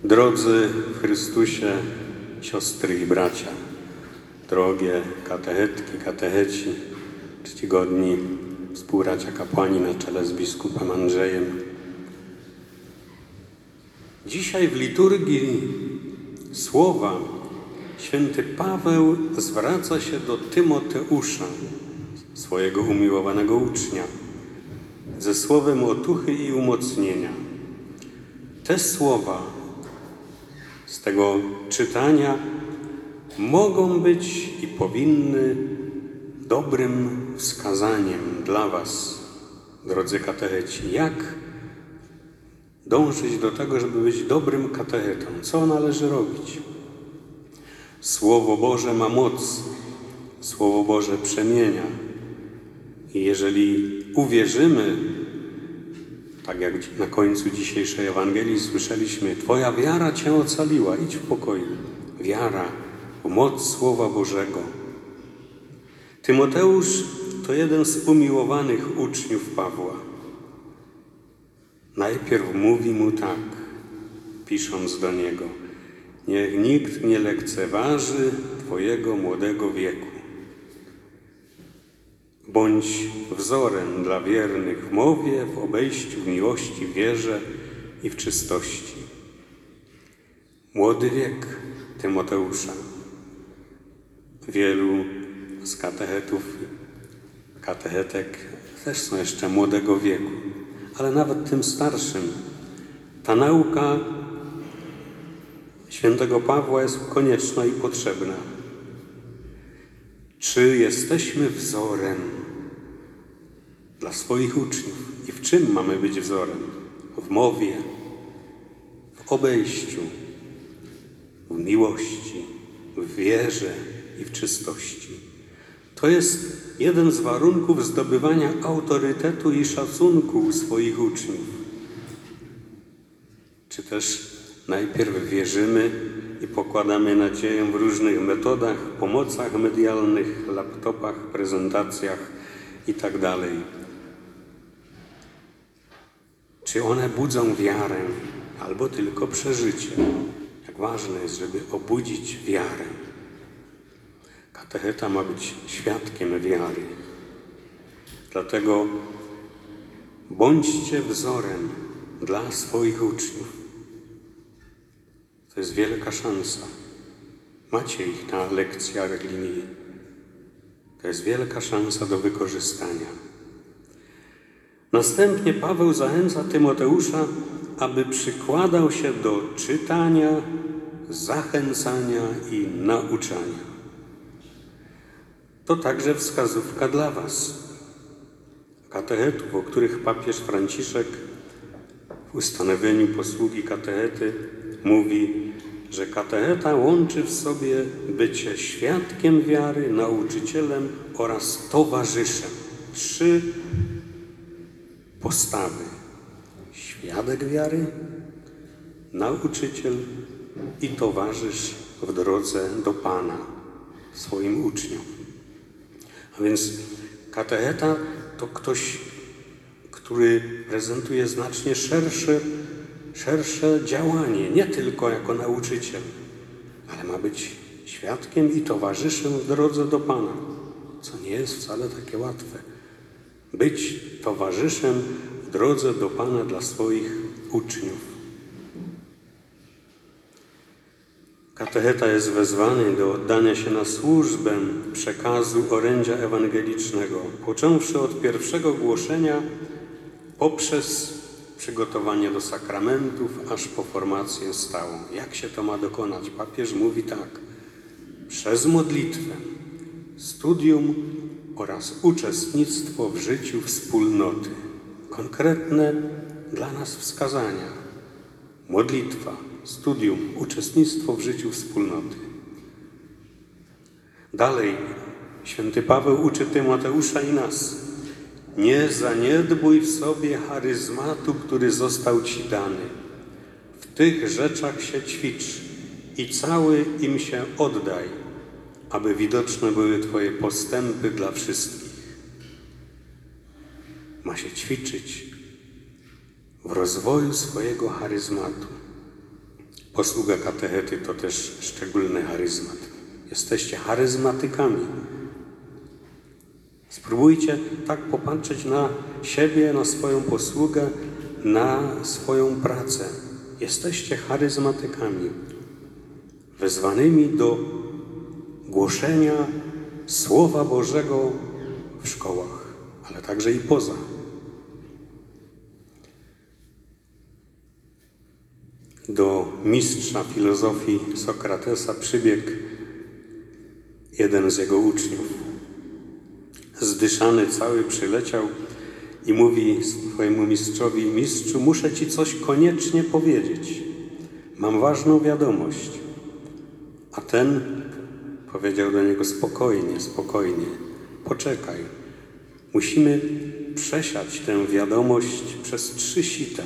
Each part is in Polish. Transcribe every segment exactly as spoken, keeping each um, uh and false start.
Drodzy w Chrystusie siostry i bracia, drogie katechetki, katecheci, czcigodni współbracia kapłani na czele z biskupem Andrzejem. Dzisiaj w liturgii słowa święty Paweł zwraca się do Tymoteusza, swojego umiłowanego ucznia, ze słowem otuchy i umocnienia. Te słowa z tego czytania mogą być i powinny dobrym wskazaniem dla was, drodzy katecheci, jak dążyć do tego, żeby być dobrym katechetą. Co należy robić? Słowo Boże ma moc, Słowo Boże przemienia. I jeżeli uwierzymy, tak jak na końcu dzisiejszej Ewangelii słyszeliśmy, Twoja wiara Cię ocaliła, idź w pokoju. Wiara w moc Słowa Bożego. Tymoteusz to jeden z umiłowanych uczniów Pawła. Najpierw mówi mu tak, pisząc do niego: niech nikt nie lekceważy Twojego młodego wieku. Bądź wzorem dla wiernych w mowie, w obejściu, w miłości, w wierze i w czystości. Młody wiek Tymoteusza. Wielu z katechetów, katechetek też są jeszcze młodego wieku, ale nawet tym starszym. Ta nauka świętego Pawła jest konieczna i potrzebna. Czy jesteśmy wzorem dla swoich uczniów? I w czym mamy być wzorem? W mowie, w obejściu, w miłości, w wierze i w czystości. To jest jeden z warunków zdobywania autorytetu i szacunku u swoich uczniów. Czy też najpierw wierzymy i pokładamy nadzieję w różnych metodach, pomocach medialnych, laptopach, prezentacjach itd. Czy one budzą wiarę, albo tylko przeżycie? Jak ważne jest, żeby obudzić wiarę. Katecheta ma być świadkiem wiary. Dlatego bądźcie wzorem dla swoich uczniów. To jest wielka szansa. Macie ich na lekcjach religii. To jest wielka szansa do wykorzystania. Następnie Paweł zachęca Tymoteusza, aby przykładał się do czytania, zachęcania i nauczania. To także wskazówka dla was, katechetów, o których papież Franciszek w ustanowieniu posługi katechety mówi, że katecheta łączy w sobie bycie świadkiem wiary, nauczycielem oraz towarzyszem. Trzy postawy. Świadek wiary, nauczyciel i towarzysz w drodze do Pana swoim uczniom. A więc katecheta to ktoś, który prezentuje znacznie szersze, szersze działanie, nie tylko jako nauczyciel, ale ma być świadkiem i towarzyszem w drodze do Pana, co nie jest wcale takie łatwe. Być towarzyszem w drodze do Pana dla swoich uczniów. Katecheta jest wezwany do oddania się na służbę przekazu orędzia ewangelicznego, począwszy od pierwszego głoszenia poprzez przygotowanie do sakramentów, aż po formację stałą. Jak się to ma dokonać? Papież mówi tak: przez modlitwę, studium oraz uczestnictwo w życiu wspólnoty. Konkretne dla nas wskazania. Modlitwa, studium, uczestnictwo w życiu wspólnoty. Dalej święty Paweł uczy Tymoteusza i nas. Nie zaniedbuj w sobie charyzmatu, który został ci dany. W tych rzeczach się ćwicz i cały im się oddaj, aby widoczne były Twoje postępy dla wszystkich. Ma się ćwiczyć w rozwoju swojego charyzmatu. Posługa katechety to też szczególny charyzmat. Jesteście charyzmatykami. Spróbujcie tak popatrzeć na siebie, na swoją posługę, na swoją pracę. Jesteście charyzmatykami, wezwanymi do głoszenia Słowa Bożego w szkołach, ale także i poza. Do mistrza filozofii Sokratesa przybiegł jeden z jego uczniów. Zdyszany cały przyleciał i mówi swojemu mistrzowi: mistrzu, muszę ci coś koniecznie powiedzieć. Mam ważną wiadomość. A ten powiedział do niego: spokojnie, spokojnie, poczekaj. Musimy przesiać tę wiadomość przez trzy sita.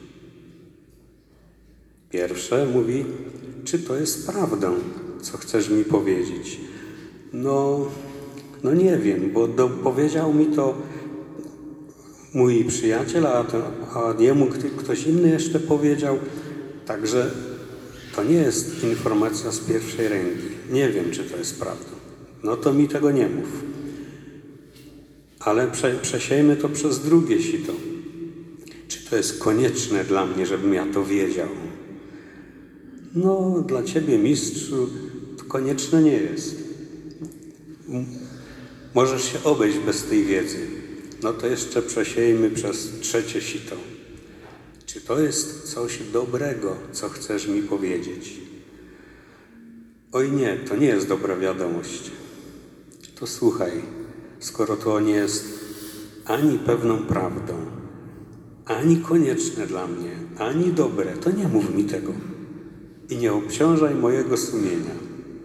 Pierwsze mówi: czy to jest prawdą, co chcesz mi powiedzieć? No, no nie wiem, bo do, powiedział mi to mój przyjaciel, a, to, a jemu ktoś inny jeszcze powiedział. Także to nie jest informacja z pierwszej ręki. Nie wiem, czy to jest prawda. No to mi tego nie mów. Ale prze, przesiejmy to przez drugie sito. Czy to jest konieczne dla mnie, żebym ja to wiedział? No, dla ciebie, mistrzu, to konieczne nie jest. Możesz się obejść bez tej wiedzy. No to jeszcze przesiejmy przez trzecie sito. Czy to jest coś dobrego, co chcesz mi powiedzieć? Oj nie, to nie jest dobra wiadomość. To słuchaj, skoro to nie jest ani pewną prawdą, ani konieczne dla mnie, ani dobre, to nie mów mi tego i nie obciążaj mojego sumienia.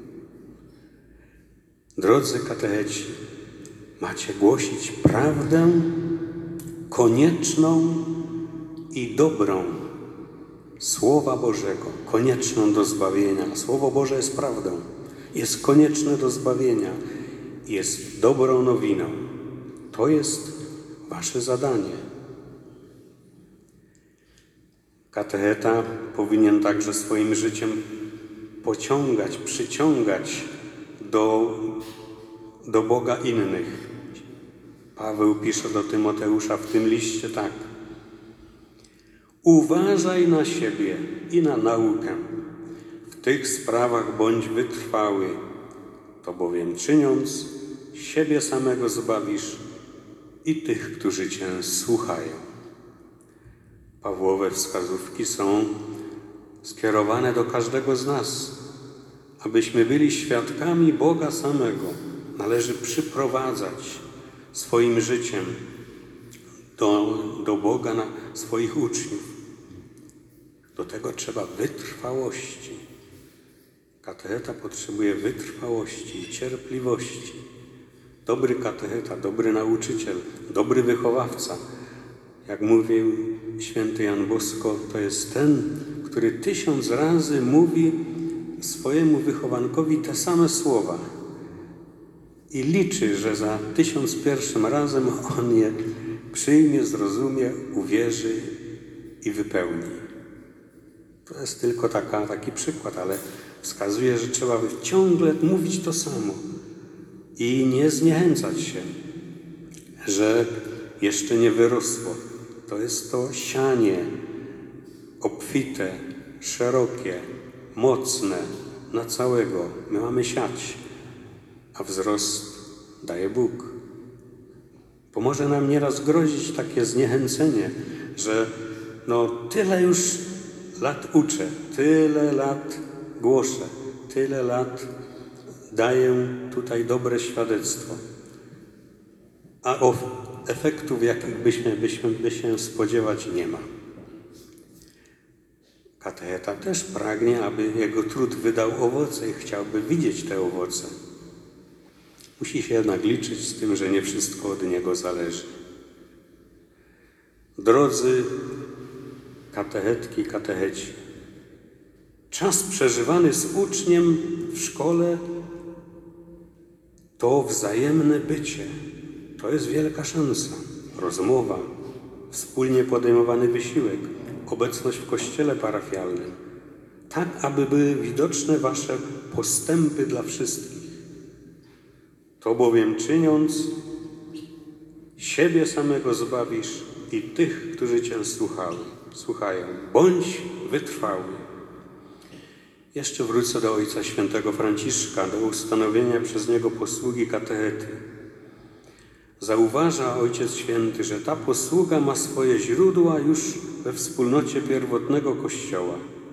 Drodzy katecheci, macie głosić prawdę konieczną i dobrą Słowa Bożego, konieczną do zbawienia. Słowo Boże jest prawdą, jest konieczne do zbawienia, jest dobrą nowiną. To jest wasze zadanie. Katecheta powinien także swoim życiem pociągać, przyciągać do, do Boga innych. Paweł pisze do Tymoteusza w tym liście tak: uważaj na siebie i na naukę. W tych sprawach bądź wytrwały, to bowiem czyniąc, siebie samego zbawisz i tych, którzy cię słuchają. Pawłowe wskazówki są skierowane do każdego z nas. Abyśmy byli świadkami Boga samego, należy przyprowadzać swoim życiem do, do Boga na swoich uczniów. Do tego trzeba wytrwałości. Katecheta potrzebuje wytrwałości i cierpliwości. Dobry katecheta, dobry nauczyciel, dobry wychowawca, jak mówił święty Jan Bosko, to jest ten, który tysiąc razy mówi swojemu wychowankowi te same słowa i liczy, że za tysiąc pierwszym razem on je przyjmie, zrozumie, uwierzy i wypełni. To jest tylko taka, taki przykład, ale wskazuje, że trzeba ciągle mówić to samo i nie zniechęcać się, że jeszcze nie wyrosło. To jest to sianie obfite, szerokie, mocne, na całego. My mamy siać, a wzrost daje Bóg. Pomoże nam nieraz grozić takie zniechęcenie, że no tyle już lat uczę, tyle lat głoszę, tyle lat daję tutaj dobre świadectwo, a o efektów, jakich byśmy, byśmy by się spodziewać, nie ma. Katecheta też pragnie, aby jego trud wydał owoce i chciałby widzieć te owoce. Musi się jednak liczyć z tym, że nie wszystko od niego zależy. Drodzy katechetki, katecheci, czas przeżywany z uczniem w szkole to wzajemne bycie. To jest wielka szansa. Rozmowa, wspólnie podejmowany wysiłek, obecność w kościele parafialnym, tak aby były widoczne wasze postępy dla wszystkich. To bowiem czyniąc, siebie samego zbawisz i tych, którzy cię słuchały, słuchają. Bądź wytrwały. Jeszcze wrócę do Ojca Świętego Franciszka, do ustanowienia przez niego posługi katechety. Zauważa Ojciec Święty, że ta posługa ma swoje źródła już we wspólnocie pierwotnego Kościoła.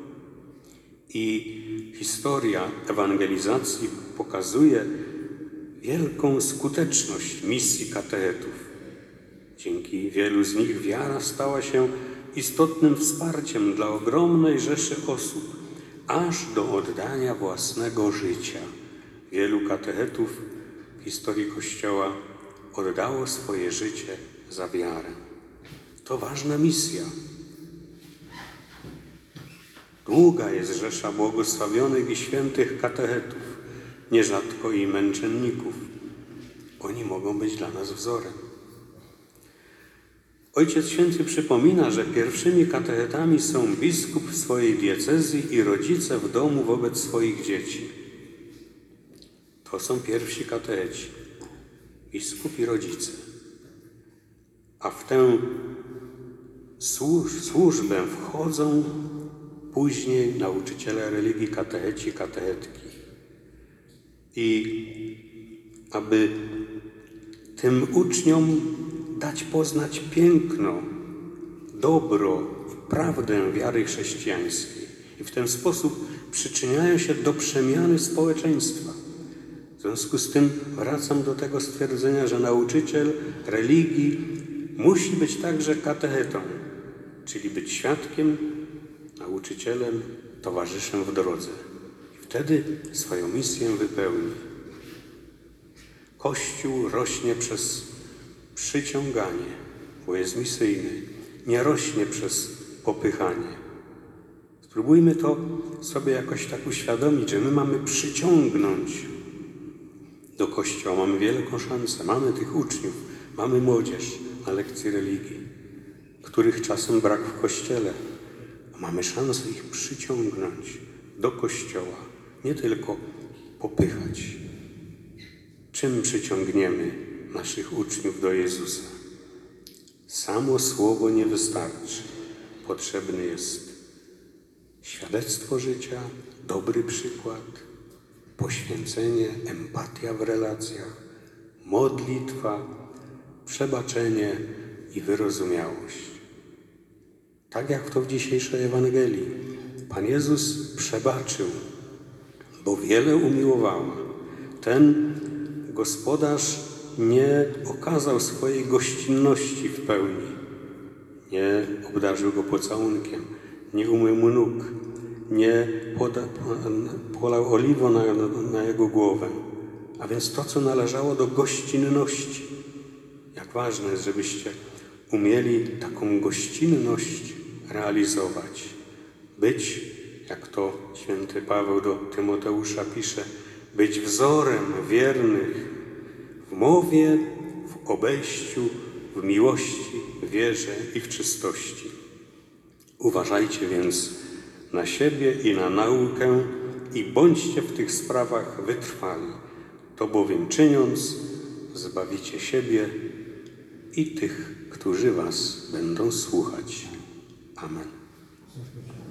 I historia ewangelizacji pokazuje wielką skuteczność misji katechetów. Dzięki wielu z nich wiara stała się istotnym wsparciem dla ogromnej rzeszy osób, aż do oddania własnego życia. Wielu katechetów w historii Kościoła oddało swoje życie za wiarę. To ważna misja. Długa jest rzesza błogosławionych i świętych katechetów, nierzadko i męczenników. Oni mogą być dla nas wzorem. Ojciec Święty przypomina, że pierwszymi katechetami są biskup w swojej diecezji i rodzice w domu wobec swoich dzieci. To są pierwsi katecheci, biskup i rodzice. A w tę służ- służbę wchodzą później nauczyciele religii, katecheci, katechetki. I aby tym uczniom dać poznać piękno, dobro i prawdę wiary chrześcijańskiej. I w ten sposób przyczyniają się do przemiany społeczeństwa. W związku z tym wracam do tego stwierdzenia, że nauczyciel religii musi być także katechetą, czyli być świadkiem, nauczycielem, towarzyszem w drodze. I wtedy swoją misję wypełni. Kościół rośnie przez przyciąganie, bo jest misyjny. Nie rośnie przez popychanie. Spróbujmy to sobie jakoś tak uświadomić, że my mamy przyciągnąć do Kościoła. Mamy wielką szansę. Mamy tych uczniów, mamy młodzież na lekcji religii, których czasem brak w Kościele. Mamy szansę ich przyciągnąć do Kościoła, nie tylko popychać. Czym przyciągniemy naszych uczniów do Jezusa? Samo słowo nie wystarczy. Potrzebny jest świadectwo życia, dobry przykład, poświęcenie, empatia w relacjach, modlitwa, przebaczenie i wyrozumiałość. Tak jak to w dzisiejszej Ewangelii. Pan Jezus przebaczył, bo wiele umiłowała. Ten gospodarz nie okazał swojej gościnności w pełni. Nie obdarzył go pocałunkiem, nie umył mu nóg, nie poda, polał oliwą na, na, na jego głowę. A więc to, co należało do gościnności. Jak ważne jest, żebyście umieli taką gościnność realizować. Być, jak to święty Paweł do Tymoteusza pisze, być wzorem wiernych w mowie, w obejściu, w miłości, w wierze i w czystości. Uważajcie więc na siebie i na naukę i bądźcie w tych sprawach wytrwali. To bowiem czyniąc, zbawicie siebie i tych, którzy was będą słuchać. Amen.